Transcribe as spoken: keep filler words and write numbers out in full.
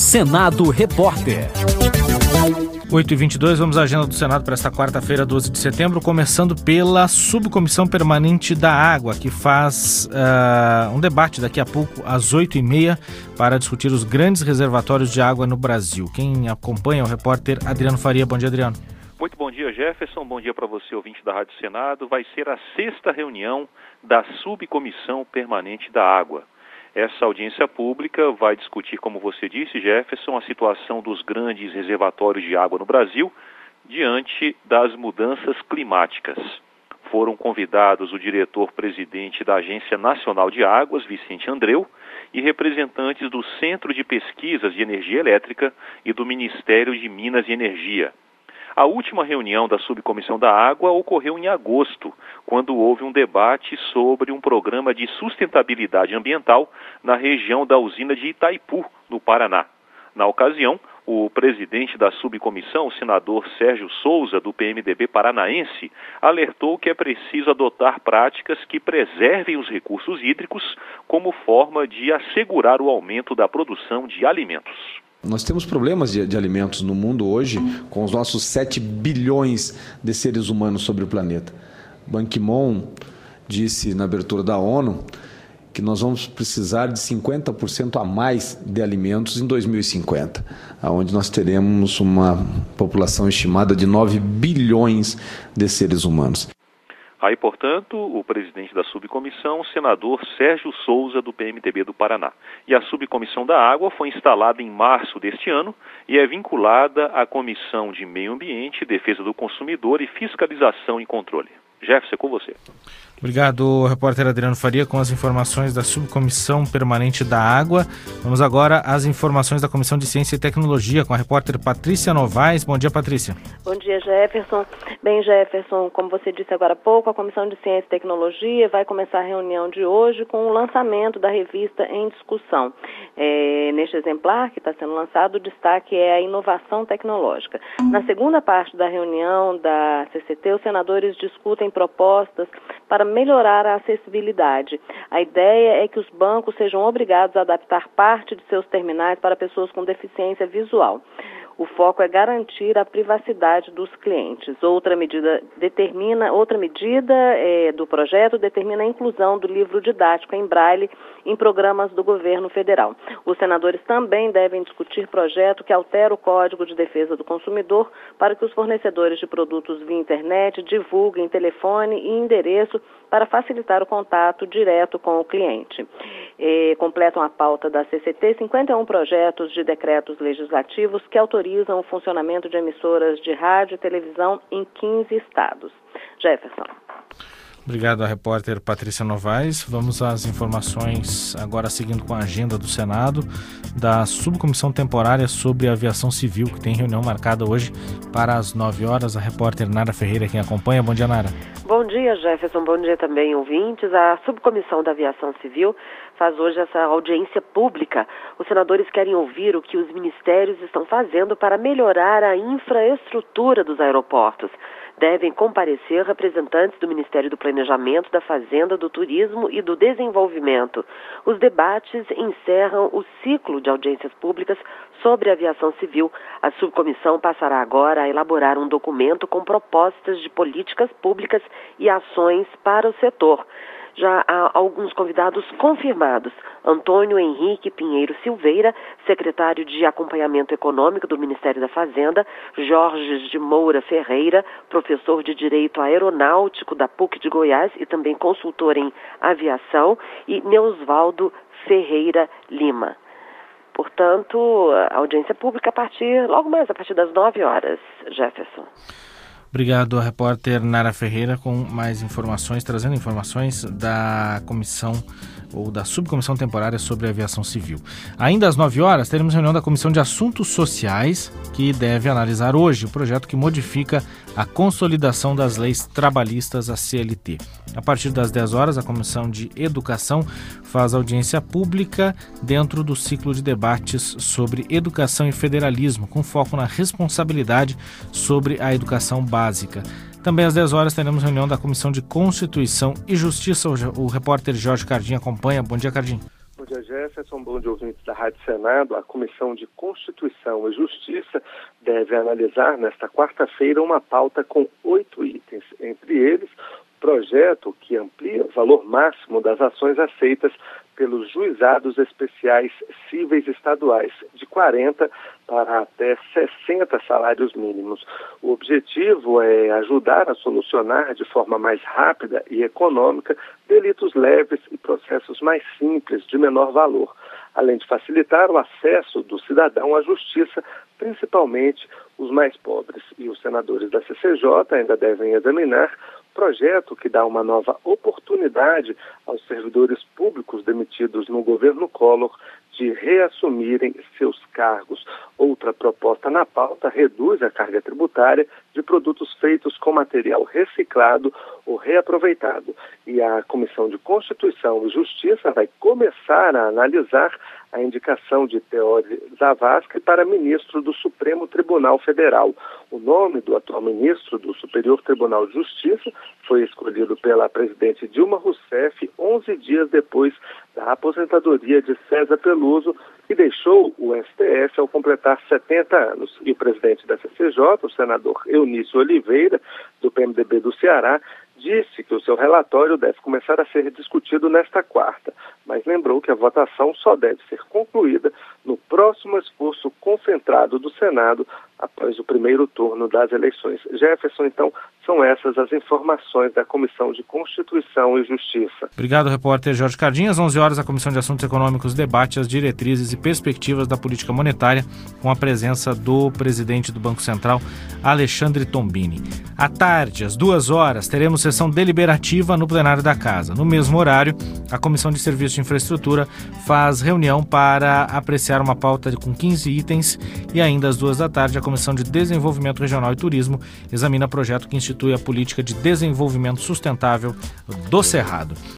Senado Repórter. oito e vinte e dois, vamos à agenda do Senado para esta quarta-feira, doze de setembro, começando pela Subcomissão Permanente da Água, que faz uh, um debate daqui a pouco, às oito e meia, para discutir os grandes reservatórios de água no Brasil. Quem acompanha é o repórter Adriano Faria. Bom dia, Adriano. Muito bom dia, Jefferson. Bom dia para você, ouvinte da Rádio Senado. Vai ser a sexta reunião da Subcomissão Permanente da Água. Essa audiência pública vai discutir, como você disse, Jefferson, a situação dos grandes reservatórios de água no Brasil diante das mudanças climáticas. Foram convidados o diretor-presidente da Agência Nacional de Águas, Vicente Andreu, e representantes do Centro de Pesquisas de Energia Elétrica e do Ministério de Minas e Energia. A última reunião da Subcomissão da Água ocorreu em agosto, quando houve um debate sobre um programa de sustentabilidade ambiental na região da usina de Itaipu, no Paraná. Na ocasião, o presidente da subcomissão, o senador Sérgio Souza, do P M D B paranaense, alertou que é preciso adotar práticas que preservem os recursos hídricos como forma de assegurar o aumento da produção de alimentos. Nós temos problemas de, de alimentos no mundo hoje, com os nossos sete bilhões de seres humanos sobre o planeta. Ban Ki-moon disse na abertura da ONU que nós vamos precisar de cinquenta por cento a mais de alimentos em dois mil e cinquenta, onde nós teremos uma população estimada de nove bilhões de seres humanos. Aí, portanto, o presidente da subcomissão, o senador Sérgio Souza, do P M D B do Paraná. E a subcomissão da água foi instalada em março deste ano e é vinculada à Comissão de Meio Ambiente, Defesa do Consumidor e Fiscalização e Controle. Jefferson, é com você. Obrigado, repórter Adriano Faria, com as informações da Subcomissão Permanente da Água. Vamos agora às informações da Comissão de Ciência e Tecnologia, com a repórter Patrícia Novaes. Bom dia, Patrícia. Bom dia, Jefferson. Bem, Jefferson, como você disse agora há pouco, a Comissão de Ciência e Tecnologia vai começar a reunião de hoje com o lançamento da revista em discussão. É, neste exemplar que está sendo lançado, o destaque é a inovação tecnológica. Na segunda parte da reunião da C C T, os senadores discutem propostas para melhorar a acessibilidade. A ideia é que os bancos sejam obrigados a adaptar parte de seus terminais para pessoas com deficiência visual. O foco é garantir a privacidade dos clientes. Outra medida determina, outra medida é, do projeto determina a inclusão do livro didático em braille em programas do governo federal. Os senadores também devem discutir projeto que altera o Código de Defesa do Consumidor para que os fornecedores de produtos via internet divulguem telefone e endereço para facilitar o contato direto com o cliente. E completam a pauta da C C T cinquenta e um projetos de decretos legislativos que autorizam o funcionamento de emissoras de rádio e televisão em quinze estados. Jefferson. Obrigado à repórter Patrícia Novaes. Vamos às informações agora seguindo com a agenda do Senado da Subcomissão Temporária sobre Aviação Civil, que tem reunião marcada hoje para as nove horas. A repórter Nara Ferreira quem acompanha. Bom dia, Nara. Bom dia, Jefferson. Bom dia também, ouvintes. A Subcomissão da Aviação Civil faz hoje essa audiência pública. Os senadores querem ouvir o que os ministérios estão fazendo para melhorar a infraestrutura dos aeroportos. Devem comparecer representantes do Ministério do Planejamento, da Fazenda, do Turismo e do Desenvolvimento. Os debates encerram o ciclo de audiências públicas sobre a aviação civil. A subcomissão passará agora a elaborar um documento com propostas de políticas públicas e ações para o setor. Já há alguns convidados confirmados. Antônio Henrique Pinheiro Silveira, secretário de Acompanhamento Econômico do Ministério da Fazenda, Jorge de Moura Ferreira, professor de Direito Aeronáutico da P U C de Goiás e também consultor em aviação, e Neusvaldo Ferreira Lima. Portanto, a audiência pública a partir, logo mais a partir das nove horas, Jefferson. Obrigado, a repórter Nara Ferreira, com mais informações, trazendo informações da comissão ou da subcomissão temporária sobre a aviação civil. Ainda às nove horas, teremos reunião da Comissão de Assuntos Sociais, que deve analisar hoje o projeto que modifica a consolidação das leis trabalhistas, a C L T. A partir das dez horas, a Comissão de Educação faz audiência pública dentro do ciclo de debates sobre educação e federalismo, com foco na responsabilidade sobre a educação básica. Também às dez horas teremos reunião da Comissão de Constituição e Justiça. O repórter Jorge Cardim acompanha. Bom dia, Cardim. Bom dia, dia, Jefferson. Bom dia, ouvintes da Rádio Senado. A Comissão de Constituição e Justiça deve analisar nesta quarta-feira uma pauta com oito itens. Entre eles, projeto que amplia o valor máximo das ações aceitas pelos juizados especiais cíveis estaduais, de quarenta para até sessenta salários mínimos. O objetivo é ajudar a solucionar de forma mais rápida e econômica delitos leves e processos mais simples, de menor valor, além de facilitar o acesso do cidadão à justiça, principalmente os mais pobres. E os senadores da C C J ainda devem examinar projeto que dá uma nova oportunidade aos servidores públicos demitidos no governo Collor de reassumirem seus cargos. Outra proposta na pauta reduz a carga tributária de produtos feitos com material reciclado ou reaproveitado. E a Comissão de Constituição e Justiça vai começar a analisar a indicação de Teori Zavascki para ministro do Supremo Tribunal Federal. O nome do atual ministro do Superior Tribunal de Justiça foi escolhido pela presidente Dilma Rousseff onze dias depois da aposentadoria de César Peluso, que deixou o S T F ao completar setenta anos. E o presidente da C C J, o senador Eunício Oliveira, do P M D B do Ceará, disse que o seu relatório deve começar a ser discutido nesta quarta, mas lembrou que a votação só deve ser concluída no próximo esforço concentrado do Senado após o primeiro turno das eleições. Jefferson, então, são essas as informações da Comissão de Constituição e Justiça. Obrigado, repórter Jorge Cardinhas. onze horas, a Comissão de Assuntos Econômicos debate as diretrizes e perspectivas da política monetária com a presença do presidente do Banco Central, Alexandre Tombini. À tarde, às duas horas, teremos sessão deliberativa no plenário da Casa. No mesmo horário, a Comissão de Serviços de Infraestrutura faz reunião para apreciar uma pauta com quinze itens e ainda às duas da tarde, a Comissão de Desenvolvimento Regional e Turismo examina projeto que institui a política de desenvolvimento sustentável do Cerrado.